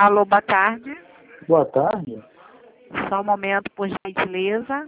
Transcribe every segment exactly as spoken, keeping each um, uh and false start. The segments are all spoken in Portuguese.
Alô, boa tarde. Boa tarde. Só um momento, por gentileza.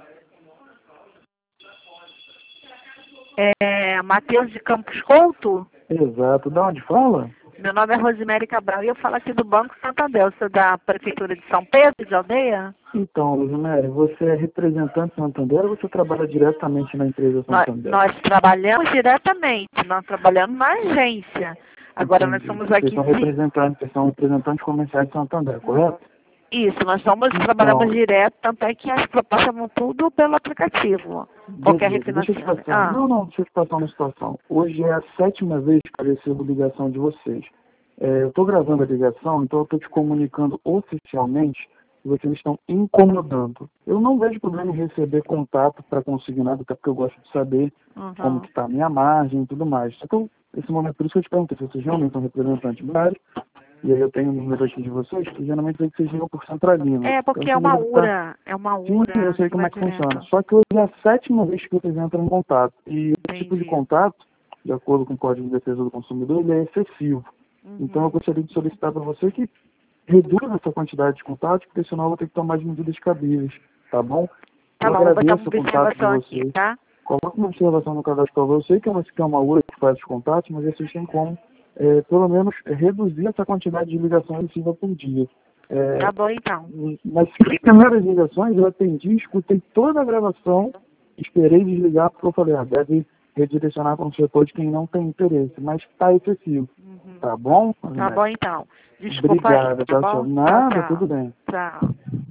É, Matheus de Campos Couto? Exato. De onde fala? Meu nome é Rosemary Cabral e eu falo aqui do Banco Santander. Você é da Prefeitura de São Pedro, de Aldeia? Então, Rosemary, você é representante Santander ou você trabalha diretamente na empresa Nós, Santander? nós trabalhamos diretamente, nós trabalhamos na agência. Agora nós Entendi. somos Vocês aqui... são representantes, vocês são representantes comerciais de Santander, correto? Isso, nós somos, Então, trabalhamos direto, tanto é que as propostas vão tudo pelo aplicativo. Qualquer beleza. Deixa eu te refinanciamento. passar. Ah, Não, não, deixa eu te passar uma situação. Hoje é a sétima vez que eu recebo ligação de vocês. É, eu estou gravando a ligação, então eu estou te comunicando oficialmente que vocês estão incomodando. Eu não vejo problema em receber contato para consignado, até porque eu gosto de saber uhum. como que está a minha margem e tudo mais. Então, esse momento, por isso que eu te perguntei, se vocês realmente são representantes da área, e aí eu tenho um número aqui de vocês, que geralmente vem que vocês ligam por centralina. É, porque Então, é uma esse número tá- URA, é uma Sim, URA. eu sei como vai é que funciona. direto. Só que hoje é a sétima vez que vocês entram em contato. E esse tipo de Entendi. contato, de acordo com o Código de Defesa do Consumidor, ele é excessivo. Uhum. Então eu gostaria de solicitar para você que reduza essa quantidade de contatos, porque senão eu vou ter que tomar as medidas cabíveis, tá bom? Tá Eu bom, vou botar agradeço uma o contato de observação aqui, vocês. tá? Coloque uma observação no cadastro para você, que é uma, que é uma U R A que faz os contatos, mas vocês têm como, é, pelo menos, é, reduzir essa quantidade de ligações recebida por dia. É, Tá bom, então. nas primeiras ligações eu atendi, escutei toda a gravação, esperei desligar porque eu falei, ah, deve redirecionar para um setor de quem não tem interesse, mas está excessivo. Uhum. Tá bom? Tá bom, então. Desculpa aí, Obrigada, tá tá, tchau. bom? Nada, Tchau, tudo bem. tchau. Tchau.